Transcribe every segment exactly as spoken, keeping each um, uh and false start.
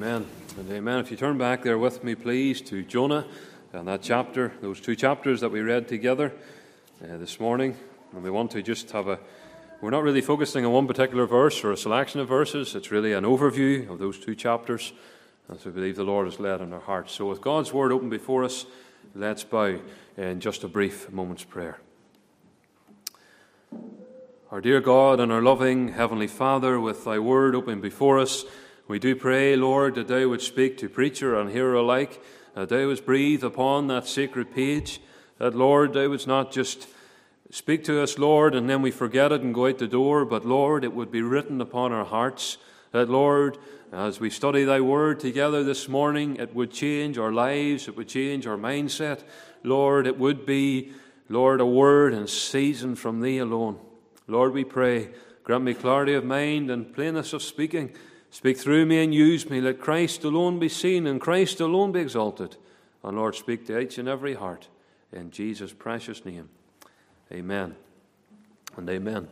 Amen and amen. If you turn back there with me, please, to Jonah and that chapter, those two chapters that we read together uh, this morning. And we want to just have a, we're not really focusing on one particular verse or a selection of verses. It's really an overview of those two chapters, as we believe the Lord has led in our hearts. So with God's word open before us, let's bow in just a brief moment's prayer. Our dear God and our loving Heavenly Father, with thy word open before us, we do pray, Lord, that thou would speak to preacher and hearer alike, that thou wouldst breathe upon that sacred page, that, Lord, thou wouldst not just speak to us, Lord, and then we forget it and go out the door, but, Lord, it would be written upon our hearts, that, Lord, as we study thy word together this morning, it would change our lives, it would change our mindset. Lord, it would be, Lord, a word in season from thee alone. Lord, we pray, grant me clarity of mind and plainness of speaking. Speak through me and use me. Let Christ alone be seen and Christ alone be exalted. And Lord, speak to each and every heart. In Jesus' precious name. Amen and amen.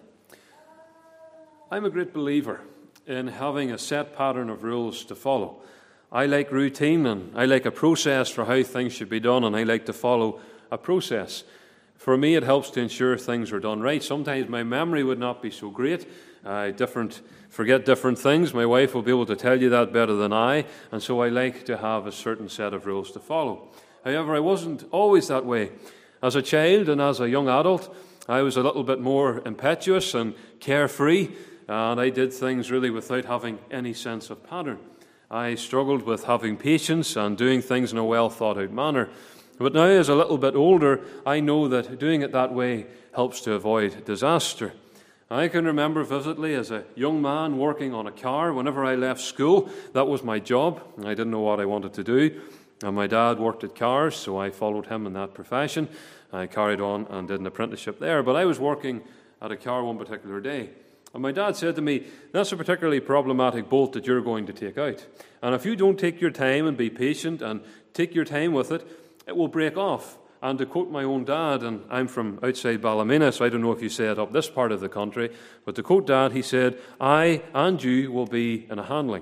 I'm a great believer in having a set pattern of rules to follow. I like routine and I like a process for how things should be done, and I like to follow a process. For me, it helps to ensure things are done right. Sometimes my memory would not be so great. I different, forget different things. My wife will be able to tell you that better than I, and so I like to have a certain set of rules to follow. However, I wasn't always that way. As a child and as a young adult, I was a little bit more impetuous and carefree, and I did things really without having any sense of pattern. I struggled with having patience and doing things in a well-thought-out manner. But now, as a little bit older, I know that doing it that way helps to avoid disaster. I can remember vividly as a young man working on a car. Whenever I left school, that was my job. I didn't know what I wanted to do. And my dad worked at cars, so I followed him in that profession. I carried on and did an apprenticeship there. But I was working at a car one particular day. And my dad said to me, that's a particularly problematic bolt that you're going to take out. And if you don't take your time and be patient and take your time with it, it will break off. And to quote my own dad, and I'm from outside Ballymena, so I don't know if you say it up this part of the country, but to quote Dad, he said, I and you will be in a handling.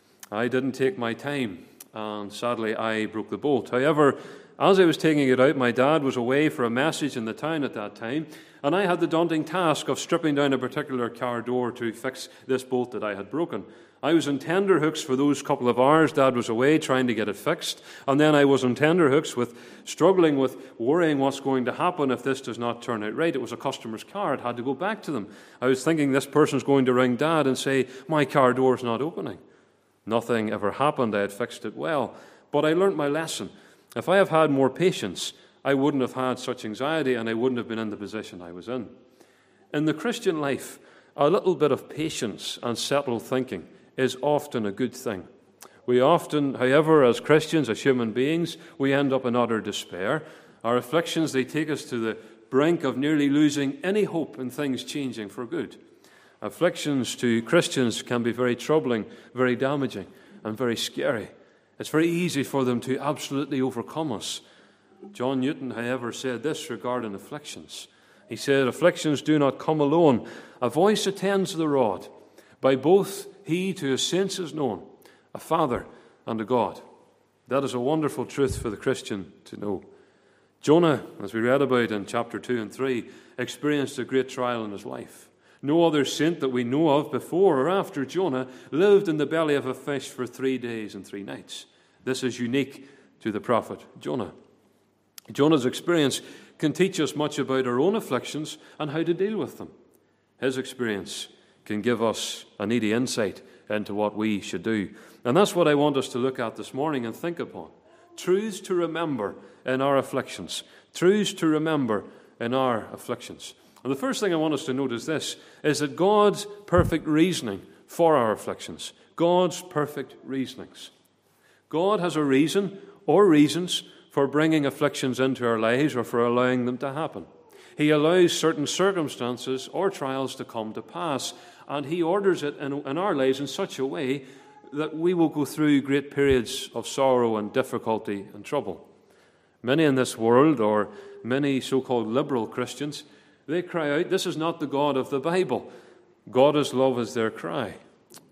I didn't take my time, and sadly I broke the bolt. However, as I was taking it out, my dad was away for a message in the town at that time, and I had the daunting task of stripping down a particular car door to fix this bolt that I had broken. I was in tenterhooks for those couple of hours. Dad was away trying to get it fixed. And then I was in tenterhooks with struggling with worrying what's going to happen if this does not turn out right. It was a customer's car. It had to go back to them. I was thinking this person's going to ring Dad and say, my car door's not opening. Nothing ever happened. I had fixed it well. But I learnt my lesson. If I have had more patience, I wouldn't have had such anxiety and I wouldn't have been in the position I was in. In the Christian life, a little bit of patience and settled thinking is often a good thing. We often, however, as Christians, as human beings, we end up in utter despair. Our afflictions, they take us to the brink of nearly losing any hope in things changing for good. Afflictions to Christians can be very troubling, very damaging, and very scary. It's very easy for them to absolutely overcome us. John Newton, however, said this regarding afflictions. He said, afflictions do not come alone. A voice attends the rod. By both he to his saints is known, a Father and a God. That is a wonderful truth for the Christian to know. Jonah, as we read about in chapter two and three, experienced a great trial in his life. No other saint that we know of before or after Jonah lived in the belly of a fish for three days and three nights. This is unique to the prophet Jonah. Jonah's experience can teach us much about our own afflictions and how to deal with them. His experience can give us a needy insight into what we should do. And that's what I want us to look at this morning and think upon. Truths to remember in our afflictions. Truths to remember in our afflictions. And the first thing I want us to note is this, is that God's perfect reasoning for our afflictions. God's perfect reasonings. God has a reason or reasons for bringing afflictions into our lives or for allowing them to happen. He allows certain circumstances or trials to come to pass, and he orders it in, in our lives in such a way that we will go through great periods of sorrow and difficulty and trouble. Many in this world, or many so-called liberal Christians, they cry out, this is not the God of the Bible. God is love is their cry.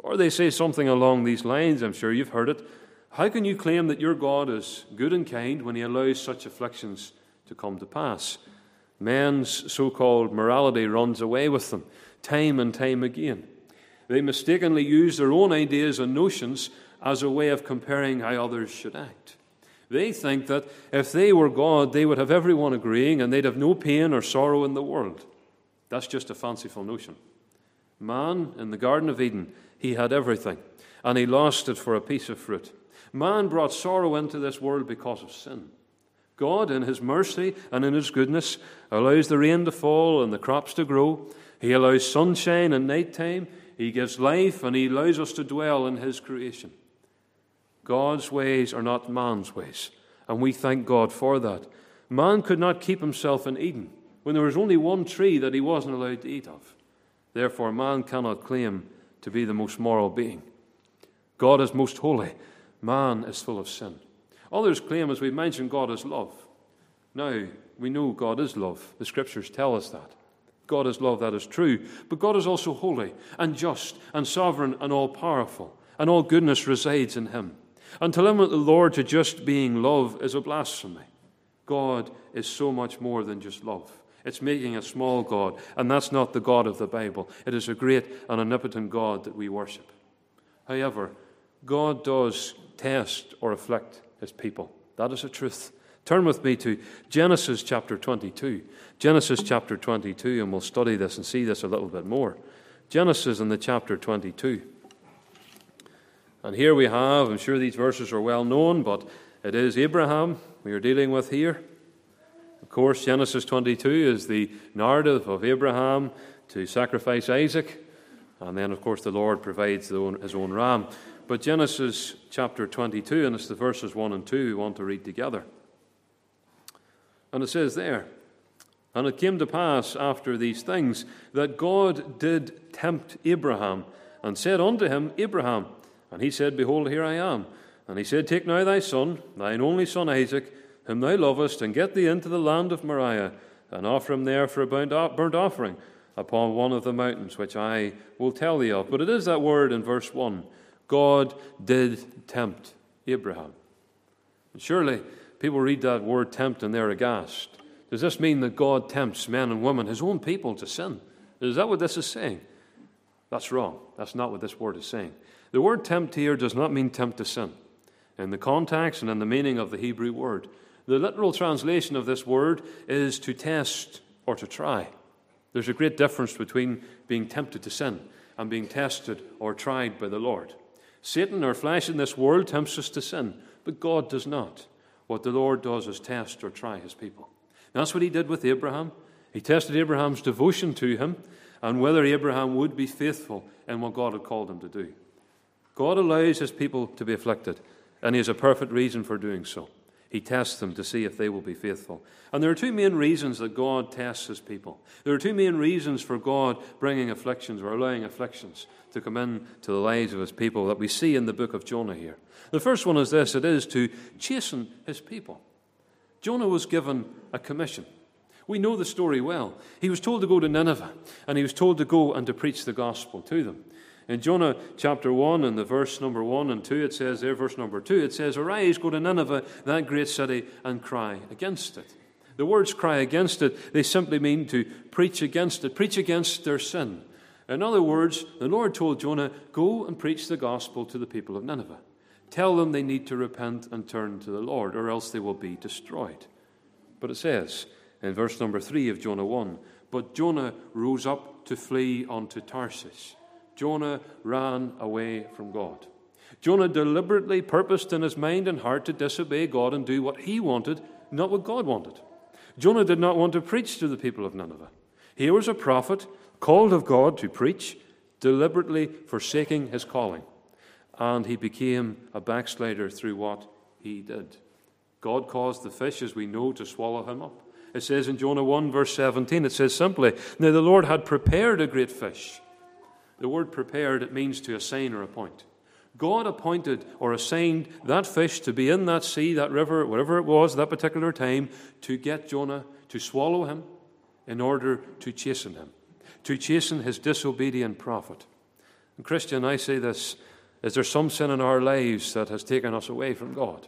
Or they say something along these lines, I'm sure you've heard it. How can you claim that your God is good and kind when he allows such afflictions to come to pass? Men's so-called morality runs away with them, time and time again. They mistakenly use their own ideas and notions as a way of comparing how others should act. They think that if they were God, they would have everyone agreeing and they'd have no pain or sorrow in the world. That's just a fanciful notion. Man, in the Garden of Eden, he had everything, and he lost it for a piece of fruit. Man brought sorrow into this world because of sin. God, in his mercy and in his goodness, allows the rain to fall and the crops to grow. He allows sunshine and nighttime. He gives life, and he allows us to dwell in his creation. God's ways are not man's ways, and we thank God for that. Man could not keep himself in Eden when there was only one tree that he wasn't allowed to eat of. Therefore, man cannot claim to be the most moral being. God is most holy. Man is full of sin. Others claim, as we mentioned, God is love. Now, we know God is love. The Scriptures tell us that. God is love, that is true. But God is also holy and just and sovereign and all-powerful, and all goodness resides in him. And to limit the Lord to just being love is a blasphemy. God is so much more than just love. It's making a small God, and that's not the God of the Bible. It is a great and omnipotent God that we worship. However, God does test or afflict his people. That is a truth. Turn with me to Genesis chapter twenty-two. Genesis chapter twenty-two, and we'll study this and see this a little bit more. Genesis in the chapter twenty-two. And here we have, I'm sure these verses are well known, but it is Abraham we are dealing with here. Of course, Genesis twenty-two is the narrative of Abraham to sacrifice Isaac. And then, of course, the Lord provides his own ram. But Genesis chapter twenty-two, and it's the verses one and two we want to read together. And it says there, "And it came to pass after these things that God did tempt Abraham, and said unto him, Abraham. And he said, Behold, here I am. And he said, Take now thy son, thine only son Isaac, whom thou lovest, and get thee into the land of Moriah, and offer him there for a burnt offering upon one of the mountains, which I will tell thee of." But it is that word in verse one, God did tempt Abraham. And surely people read that word tempt and they're aghast. Does this mean that God tempts men and women, his own people, to sin? Is that what this is saying? That's wrong. That's not what this word is saying. The word tempt here does not mean tempt to sin. In the context and in the meaning of the Hebrew word, the literal translation of this word is to test or to try. There's a great difference between being tempted to sin and being tested or tried by the Lord. Satan, or flesh in this world, tempts us to sin, but God does not. What the Lord does is test or try his people. That's what he did with Abraham. He tested Abraham's devotion to him and whether Abraham would be faithful in what God had called him to do. God allows his people to be afflicted, and he has a perfect reason for doing so. He tests them to see if they will be faithful. And there are two main reasons that God tests his people. There are two main reasons for God bringing afflictions or allowing afflictions to come into the lives of his people that we see in the book of Jonah here. The first one is this: it is to chasten his people. Jonah was given a commission. We know the story well. He was told to go to Nineveh, and he was told to go and to preach the gospel to them. In Jonah chapter one, in the verse number one and two, it says there, verse number two, it says, "Arise, go to Nineveh, that great city, and cry against it." The words cry against it, they simply mean to preach against it, preach against their sin. In other words, the Lord told Jonah, go and preach the gospel to the people of Nineveh. Tell them they need to repent and turn to the Lord, or else they will be destroyed. But it says in verse number three of Jonah one, "But Jonah rose up to flee unto Tarshish." Jonah ran away from God. Jonah deliberately purposed in his mind and heart to disobey God and do what he wanted, not what God wanted. Jonah did not want to preach to the people of Nineveh. Here was a prophet called of God to preach, deliberately forsaking his calling. And he became a backslider through what he did. God caused the fish, as we know, to swallow him up. It says in Jonah one, verse seventeen, it says simply, "Now the Lord had prepared a great fish." The word prepared, it means to assign or appoint. God appointed or assigned that fish to be in that sea, that river, whatever it was, that particular time, to get Jonah, to swallow him, in order to chasten him, to chasten his disobedient prophet. And Christian, I say this, is there some sin in our lives that has taken us away from God?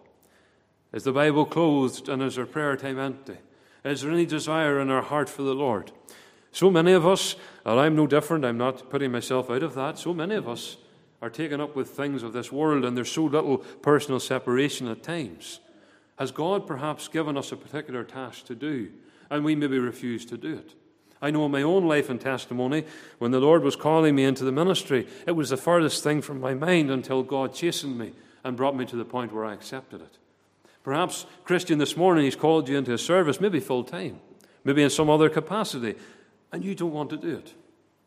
Is the Bible closed and is our prayer time empty? Is there any desire in our heart for the Lord? So many of us, and I'm no different, I'm not putting myself out of that, so many of us are taken up with things of this world, and there's so little personal separation at times. Has God perhaps given us a particular task to do, and we maybe refuse to do it? I know in my own life and testimony, when the Lord was calling me into the ministry, it was the furthest thing from my mind until God chastened me and brought me to the point where I accepted it. Perhaps, Christian, this morning He's called you into a service, maybe full-time, maybe in some other capacity, and you don't want to do it.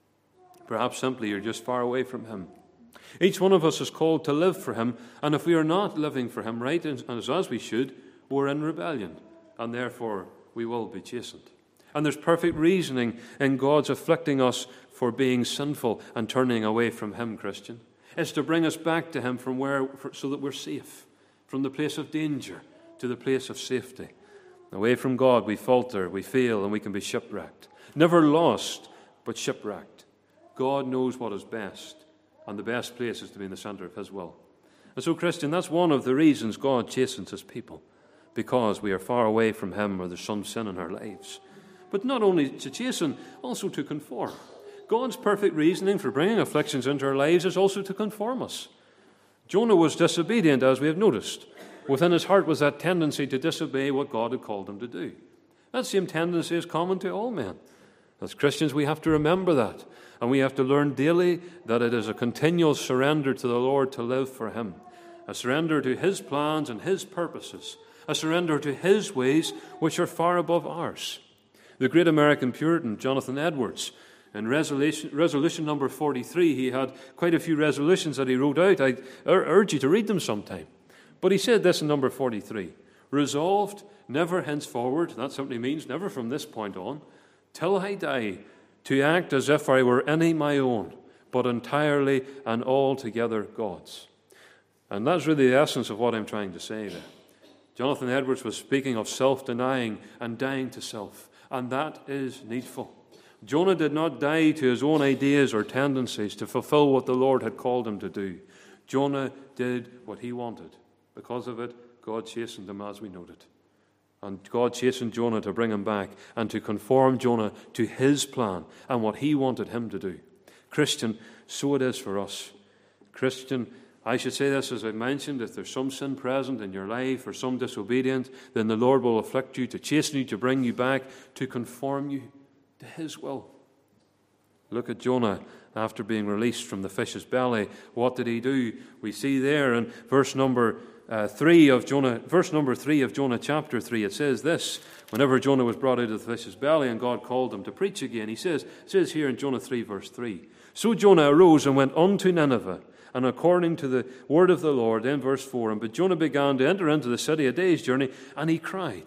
Perhaps simply you're just far away from Him. Each one of us is called to live for Him, and if we are not living for Him right, and as we should, we're in rebellion, and therefore we will be chastened. And there's perfect reasoning in God's afflicting us for being sinful and turning away from Him, Christian. It's to bring us back to Him from where, so that we're safe, from the place of danger to the place of safety. Away from God, we falter, we fail, and we can be shipwrecked. Never lost, but shipwrecked. God knows what is best, and the best place is to be in the center of His will. And so, Christian, that's one of the reasons God chastens His people, because we are far away from Him or there's some sin in our lives. But not only to chasten, also to conform. God's perfect reasoning for bringing afflictions into our lives is also to conform us. Jonah was disobedient, as we have noticed. Within his heart was that tendency to disobey what God had called him to do. That same tendency is common to all men. As Christians, we have to remember that, and we have to learn daily that it is a continual surrender to the Lord to live for Him, a surrender to His plans and His purposes, a surrender to His ways, which are far above ours. The great American Puritan, Jonathan Edwards, in resolution, resolution number forty-three, he had quite a few resolutions that he wrote out. I urge you to read them sometime. But he said this in number forty-three, resolved never henceforward, that simply means never from this point on, till I die, to act as if I were any my own, but entirely and altogether God's. And that's really the essence of what I'm trying to say there. Jonathan Edwards was speaking of self-denying and dying to self, and that is needful. Jonah did not die to his own ideas or tendencies to fulfill what the Lord had called him to do. Jonah did what he wanted. Because of it, God chastened him, as we noted. And God chastened Jonah to bring him back and to conform Jonah to His plan and what He wanted him to do. Christian, so it is for us. Christian, I should say this as I mentioned, if there's some sin present in your life or some disobedience, then the Lord will afflict you to chasten you, to bring you back, to conform you to His will. Look at Jonah after being released from the fish's belly. What did he do? We see there in verse number uh, three of Jonah, verse number three of Jonah chapter three. It says this: whenever Jonah was brought out of the fish's belly and God called him to preach again, He says, it says here in Jonah three, verse three. So Jonah arose and went unto Nineveh, and according to the word of the Lord, in verse four, and but Jonah began to enter into the city a day's journey, and he cried.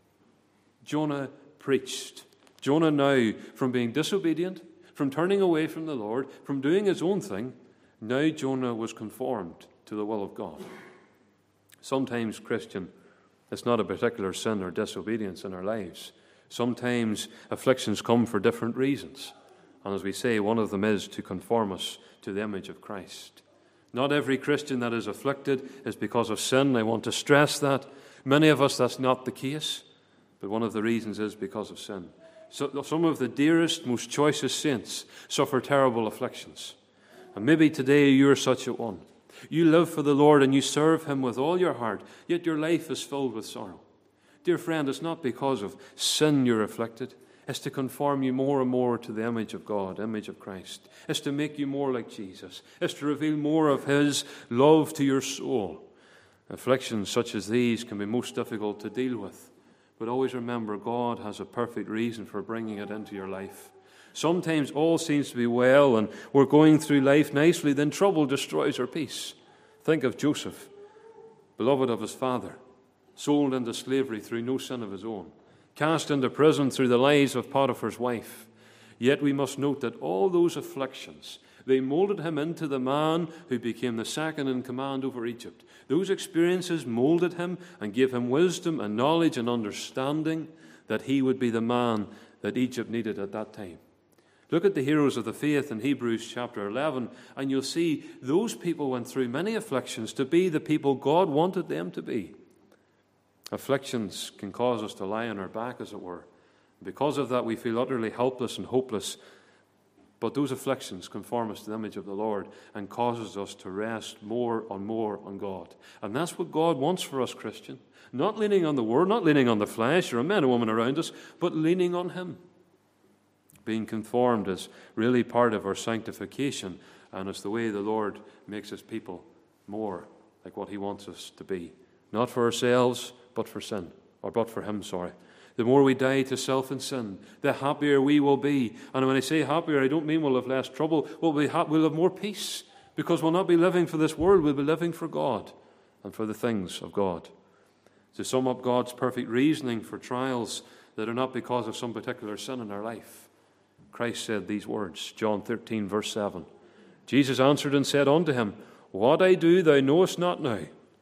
Jonah preached. Jonah now, from being disobedient, from turning away from the Lord, from doing his own thing, now Jonah was conformed to the will of God. Sometimes, Christian, it's not a particular sin or disobedience in our lives. Sometimes afflictions come for different reasons. And as we say, one of them is to conform us to the image of Christ. Not every Christian that is afflicted is because of sin. I want to stress that. Many of us, that's not the case. But one of the reasons is because of sin. So some of the dearest, most choicest saints suffer terrible afflictions. And maybe today you're such a one. You live for the Lord and you serve Him with all your heart, yet your life is filled with sorrow. Dear friend, it's not because of sin you're afflicted. It's to conform you more and more to the image of God, image of Christ. It's to make you more like Jesus. It's to reveal more of His love to your soul. Afflictions such as these can be most difficult to deal with. But always remember, God has a perfect reason for bringing it into your life. Sometimes all seems to be well and we're going through life nicely, then trouble destroys our peace. Think of Joseph, beloved of his father, sold into slavery through no sin of his own, cast into prison through the lies of Potiphar's wife. Yet we must note that all those afflictions, they molded him into the man who became the second in command over Egypt. Those experiences molded him and gave him wisdom and knowledge and understanding that he would be the man that Egypt needed at that time. Look at the heroes of the faith in Hebrews chapter eleven, and you'll see those people went through many afflictions to be the people God wanted them to be. Afflictions can cause us to lie on our back, as it were. Because of that, we feel utterly helpless and hopeless. But those afflictions conform us to the image of the Lord and causes us to rest more and more on God. And that's what God wants for us, Christian. Not leaning on the Word, not leaning on the flesh or a man or woman around us, but leaning on Him. Being conformed is really part of our sanctification, and it's the way the Lord makes His people more like what He wants us to be. Not for ourselves, but for sin, or but for Him, sorry. The more we die to self and sin, the happier we will be. And when I say happier, I don't mean we'll have less trouble. We'll, be ha- we'll have more peace, because we'll not be living for this world. We'll be living for God and for the things of God. To sum up God's perfect reasoning for trials that are not because of some particular sin in our life, Christ said these words, John thirteen, verse seven. Jesus answered and said unto him, What I do thou knowest not now,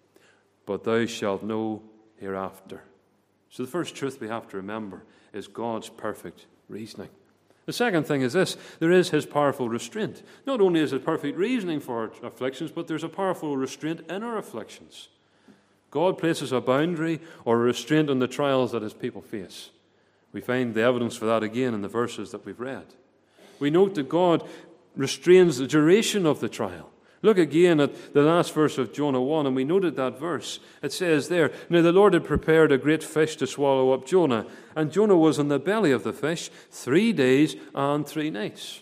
but thou shalt know hereafter. So the first truth we have to remember is God's perfect reasoning. The second thing is this: there is His powerful restraint. Not only is it perfect reasoning for our afflictions, but there's a powerful restraint in our afflictions. God places a boundary or a restraint on the trials that His people face. We find the evidence for that again in the verses that we've read. We note that God restrains the duration of the trial. Look again at the last verse of Jonah one, and we noted that verse. It says there, Now the Lord had prepared a great fish to swallow up Jonah, and Jonah was in the belly of the fish three days and three nights.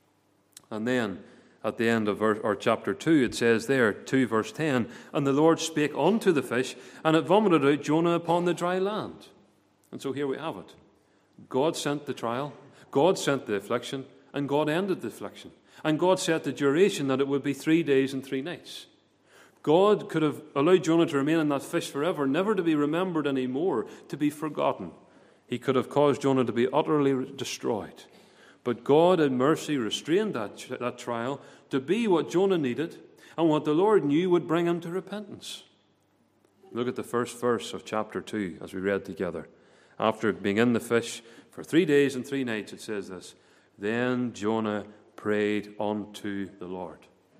And then at the end of verse, or chapter two, it says there, two verse ten, And the Lord spake unto the fish, and it vomited out Jonah upon the dry land. And so here we have it. God sent the trial, God sent the affliction, and God ended the affliction. And God set the duration that it would be three days and three nights. God could have allowed Jonah to remain in that fish forever, never to be remembered anymore, to be forgotten. He could have caused Jonah to be utterly destroyed. But God in mercy restrained that, that trial to be what Jonah needed and what the Lord knew would bring him to repentance. Look at the first verse of chapter two as we read together. After being in the fish for three days and three nights, it says this, Then Jonah prayed unto the Lord.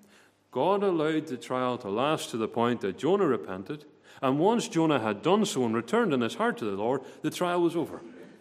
God allowed the trial to last to the point that Jonah repented, and once Jonah had done so and returned in his heart to the Lord, the trial was over.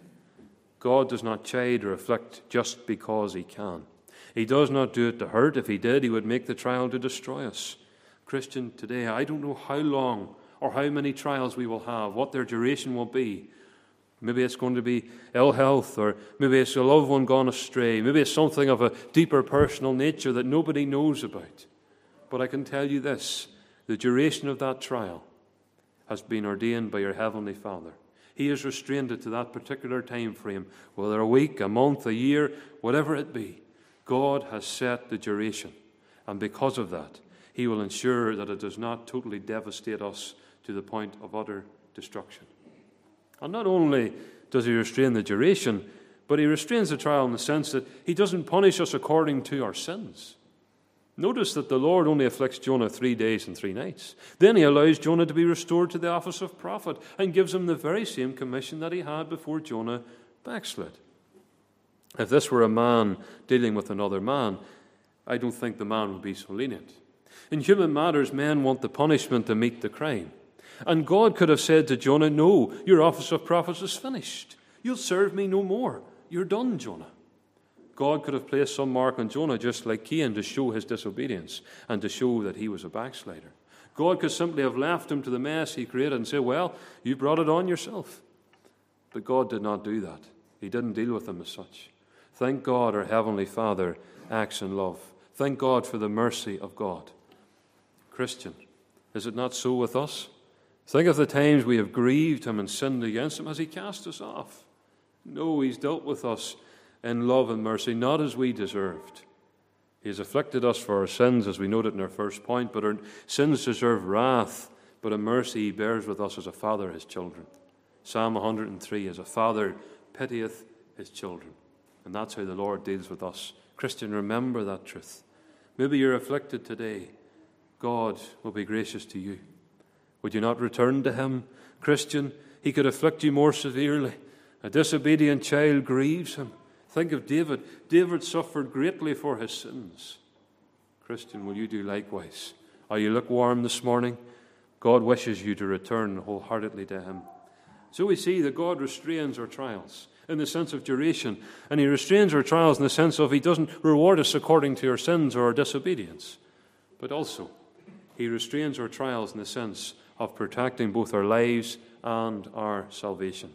God does not chide or afflict just because He can. He does not do it to hurt. If He did, He would make the trial to destroy us. Christian, today, I don't know how long or how many trials we will have, what their duration will be. Maybe it's going to be ill health, or maybe it's a loved one gone astray. Maybe it's something of a deeper personal nature that nobody knows about. But I can tell you this, the duration of that trial has been ordained by your Heavenly Father. He has restrained it to that particular time frame, whether a week, a month, a year, whatever it be. God has set the duration. And because of that, He will ensure that it does not totally devastate us to the point of utter destruction. And not only does He restrain the duration, but He restrains the trial in the sense that He doesn't punish us according to our sins. Notice that the Lord only afflicts Jonah three days and three nights. Then He allows Jonah to be restored to the office of prophet and gives him the very same commission that he had before Jonah backslid. If this were a man dealing with another man, I don't think the man would be so lenient. In human matters, men want the punishment to meet the crime. And God could have said to Jonah, No, your office of prophet is finished. You'll serve me no more. You're done, Jonah. God could have placed some mark on Jonah just like Cain to show his disobedience and to show that he was a backslider. God could simply have left him to the mess he created and say, Well, you brought it on yourself. But God did not do that. He didn't deal with him as such. Thank God our Heavenly Father acts in love. Thank God for the mercy of God. Christian, is it not so with us? Think of the times we have grieved Him and sinned against Him. Has He cast us off? No, He's dealt with us in love and mercy, not as we deserved. He has afflicted us for our sins, as we noted in our first point, but our sins deserve wrath, but in mercy He bears with us as a father His children. Psalm one hundred and three, as a father pitieth his children. And that's how the Lord deals with us. Christian, remember that truth. Maybe you're afflicted today. God will be gracious to you. Would you not return to Him? Christian, He could afflict you more severely. A disobedient child grieves Him. Think of David. David suffered greatly for his sins. Christian, will you do likewise? Are you lukewarm this morning? God wishes you to return wholeheartedly to him. So we see that God restrains our trials in the sense of duration, and he restrains our trials in the sense of he doesn't reward us according to our sins or our disobedience. But also, he restrains our trials in the sense of protecting both our lives and our salvation.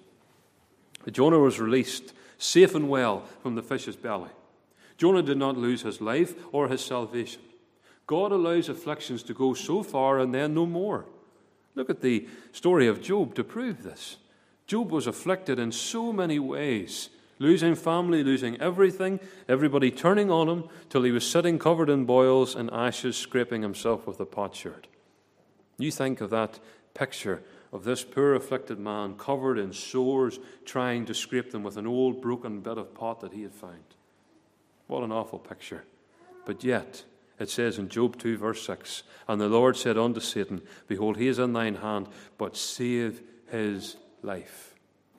Jonah was released safe and well from the fish's belly. Jonah did not lose his life or his salvation. God allows afflictions to go so far and then no more. Look at the story of Job to prove this. Job was afflicted in so many ways, losing family, losing everything, everybody turning on him, till he was sitting covered in boils and ashes, scraping himself with a potsherd. You think of that picture of this poor afflicted man covered in sores, trying to scrape them with an old broken bit of pot that he had found. What an awful picture. But yet, it says in Job two, verse six, "And the Lord said unto Satan, Behold, he is in thine hand, but save his life."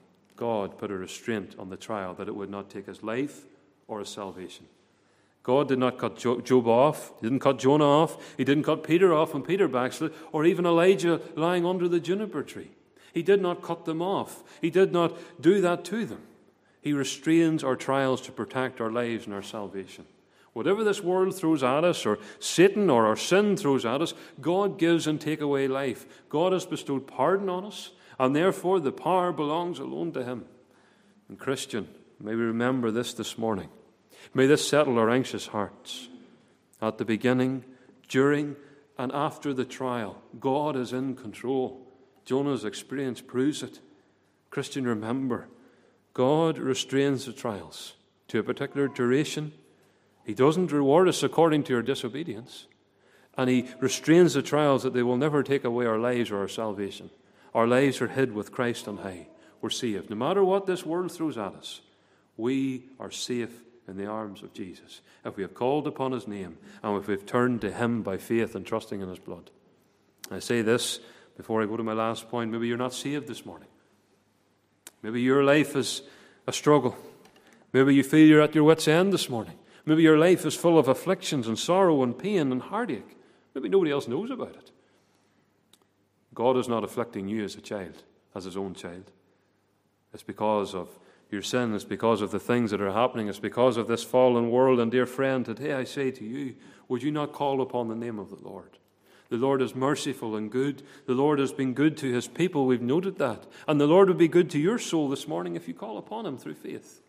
God put a restraint on the trial that it would not take his life or his salvation. God did not cut Job off. He didn't cut Jonah off. He didn't cut Peter off when Peter backslid, or even Elijah lying under the juniper tree. He did not cut them off. He did not do that to them. He restrains our trials to protect our lives and our salvation. Whatever this world throws at us, or Satan or our sin throws at us, God gives and takes away life. God has bestowed pardon on us, and therefore the power belongs alone to him. And Christian, may we remember this this morning. May this settle our anxious hearts. At the beginning, during, and after the trial, God is in control. Jonah's experience proves it. Christian, remember, God restrains the trials to a particular duration. He doesn't reward us according to our disobedience. And he restrains the trials that they will never take away our lives or our salvation. Our lives are hid with Christ on high. We're saved. No matter what this world throws at us, we are safe in the arms of Jesus, if we have called upon his name and if we've turned to him by faith and trusting in his blood. I say this before I go to my last point. Maybe you're not saved this morning. Maybe your life is a struggle. Maybe you feel you're at your wit's end this morning. Maybe your life is full of afflictions and sorrow and pain and heartache. Maybe nobody else knows about it. God is not afflicting you as a child, as his own child. It's because of your sin. It's because of the things that are happening. It's because of this fallen world. And dear friend, today I say to you, would you not call upon the name of the Lord? The Lord is merciful and good. The Lord has been good to his people. We've noted that. And the Lord will be good to your soul this morning if you call upon him through faith.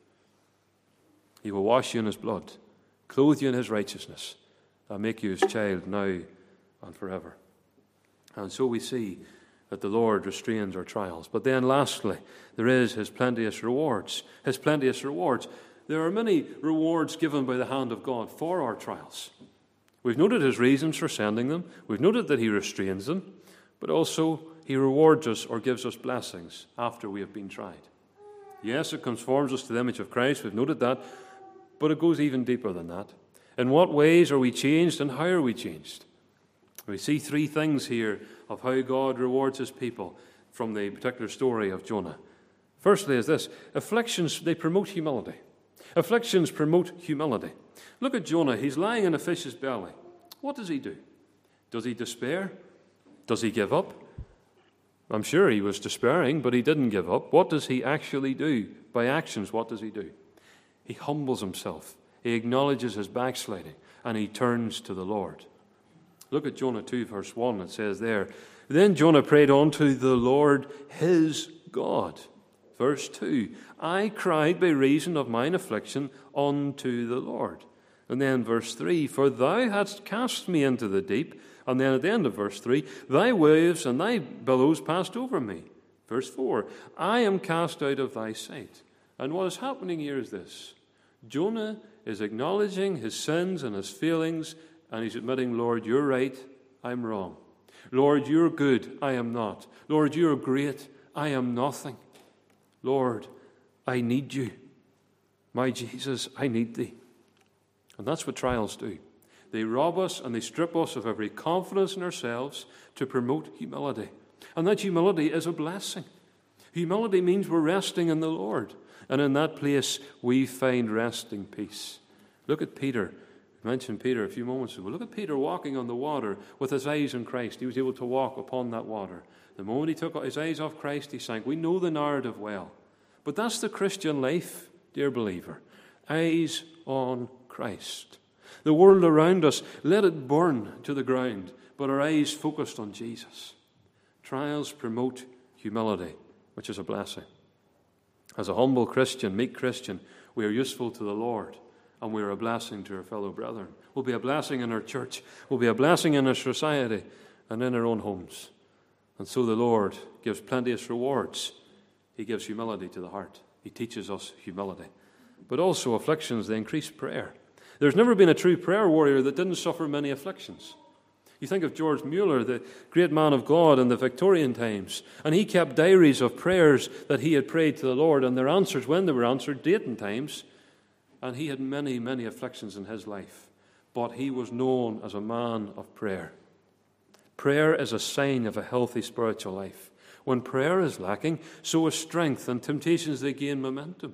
He will wash you in his blood, clothe you in his righteousness, and make you his child now and forever. And so we see that the Lord restrains our trials. But then lastly, there is his plenteous rewards. His plenteous rewards. There are many rewards given by the hand of God for our trials. We've noted his reasons for sending them. We've noted that he restrains them. But also he rewards us or gives us blessings after we have been tried. Yes, it conforms us to the image of Christ. We've noted that. But it goes even deeper than that. In what ways are we changed and how are we changed? We see three things here of how God rewards his people from the particular story of Jonah. Firstly is this: afflictions, they promote humility. Afflictions promote humility. Look at Jonah. He's lying in a fish's belly. What does he do? Does he despair? Does he give up? I'm sure he was despairing, but he didn't give up. What does he actually do? By actions, what does he do? He humbles himself. He acknowledges his backsliding, and he turns to the Lord. Look at Jonah two, verse one. It says there, "Then Jonah prayed unto the Lord his God." Verse two, "I cried by reason of mine affliction unto the Lord." And then verse three, "For thou hadst cast me into the deep." And then at the end of verse three, "Thy waves and thy billows passed over me." Verse four, "I am cast out of thy sight." And what is happening here is this: Jonah is acknowledging his sins and his failings, and he's admitting, "Lord, you're right, I'm wrong. Lord, you're good, I am not. Lord, you're great, I am nothing. Lord, I need you. My Jesus, I need thee." And that's what trials do. They rob us and they strip us of every confidence in ourselves to promote humility. And that humility is a blessing. Humility means we're resting in the Lord. And in that place, we find resting peace. Look at Peter. I mentioned Peter a few moments ago. Look at Peter walking on the water with his eyes on Christ. He was able to walk upon that water. The moment he took his eyes off Christ, he sank. We know the narrative well. But that's the Christian life, dear believer. Eyes on Christ. The world around us, let it burn to the ground, but our eyes focused on Jesus. Trials promote humility, which is a blessing. As a humble Christian, meek Christian, we are useful to the Lord, and we are a blessing to our fellow brethren. We'll be a blessing in our church. We'll be a blessing in our society and in our own homes. And so the Lord gives plenteous rewards. He gives humility to the heart. He teaches us humility. But also afflictions, they increase prayer. There's never been a true prayer warrior that didn't suffer many afflictions. You think of George Mueller, the great man of God in the Victorian times, and he kept diaries of prayers that he had prayed to the Lord and their answers when they were answered, dating times. And he had many, many afflictions in his life. But he was known as a man of prayer. Prayer is a sign of a healthy spiritual life. When prayer is lacking, so is strength, and temptations, they gain momentum.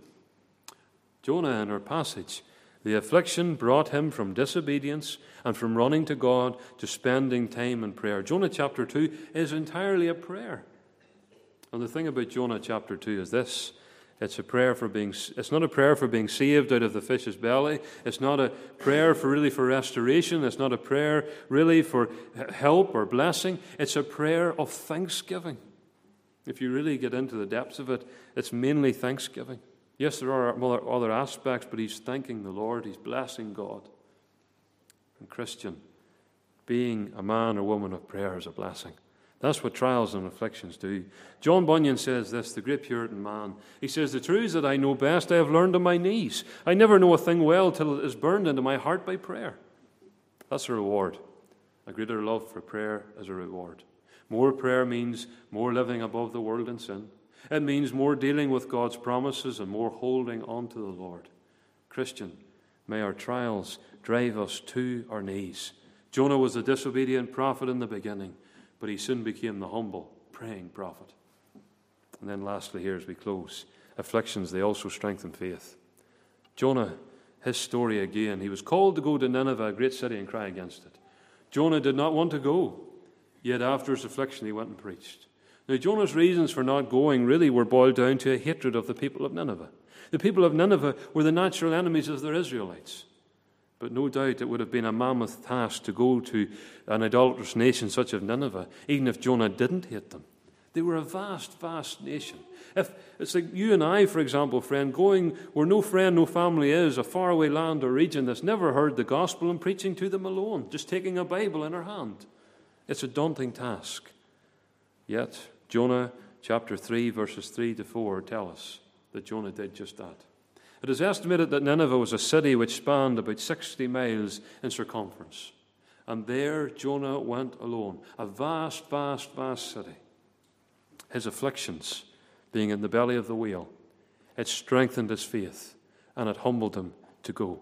Jonah, in our passage, the affliction brought him from disobedience and from running to God to spending time in prayer. Jonah chapter two is entirely a prayer. And the thing about Jonah chapter two is this. It's a prayer for being, it's not a prayer for being saved out of the fish's belly. It's not a prayer for really for restoration. It's not a prayer really for help or blessing. It's a prayer of thanksgiving. If you really get into the depths of it, it's mainly thanksgiving. Yes, there are other aspects, but he's thanking the Lord. He's blessing God. And Christian, being a man or woman of prayer is a blessing. That's what trials and afflictions do. John Bunyan says this, the great Puritan man. He says, the truths that I know best I have learned on my knees. I never know a thing well till it is burned into my heart by prayer. That's a reward. A greater love for prayer is a reward. More prayer means more living above the world and sin. It means more dealing with God's promises and more holding on to the Lord. Christian, may our trials drive us to our knees. Jonah was a disobedient prophet in the beginning, but he soon became the humble, praying prophet. And then lastly, here as we close, afflictions, they also strengthen faith. Jonah, his story again, he was called to go to Nineveh, a great city, and cry against it. Jonah did not want to go, yet after his affliction he went and preached. Now, Jonah's reasons for not going really were boiled down to a hatred of the people of Nineveh. The people of Nineveh were the natural enemies of the Israelites. But no doubt it would have been a mammoth task to go to an idolatrous nation such as Nineveh, even if Jonah didn't hate them. They were a vast, vast nation. If it's like you and I, for example, friend, going where no friend, no family is, a faraway land or region that's never heard the gospel and preaching to them alone, just taking a Bible in our hand. It's a daunting task. Yet, Jonah chapter three, verses three to four tell us that Jonah did just that. It is estimated that Nineveh was a city which spanned about sixty miles in circumference. And there Jonah went alone, a vast, vast, vast city. His afflictions being in the belly of the whale, it strengthened his faith and it humbled him to go.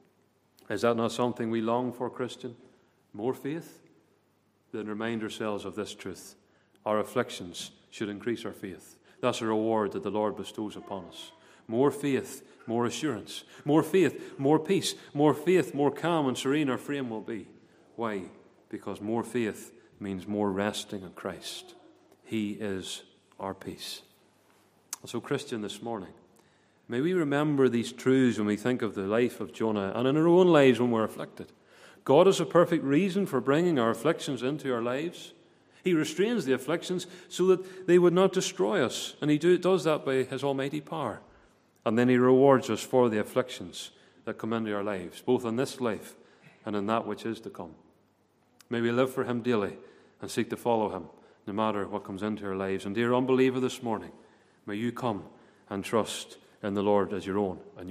Is that not something we long for, Christian? More faith? Then remind ourselves of this truth. Our afflictions should increase our faith. That's a reward that the Lord bestows upon us. More faith, more assurance. More faith, more peace. More faith, more calm and serene our frame will be. Why? Because more faith means more resting in Christ. He is our peace. So, Christian, this morning, may we remember these truths when we think of the life of Jonah and in our own lives when we're afflicted. God is a perfect reason for bringing our afflictions into our lives. He restrains the afflictions so that they would not destroy us. And he do, does that by his almighty power. And then he rewards us for the afflictions that come into our lives, both in this life and in that which is to come. May we live for him daily and seek to follow him, no matter what comes into our lives. And dear unbeliever, this morning, may you come and trust in the Lord as your own. And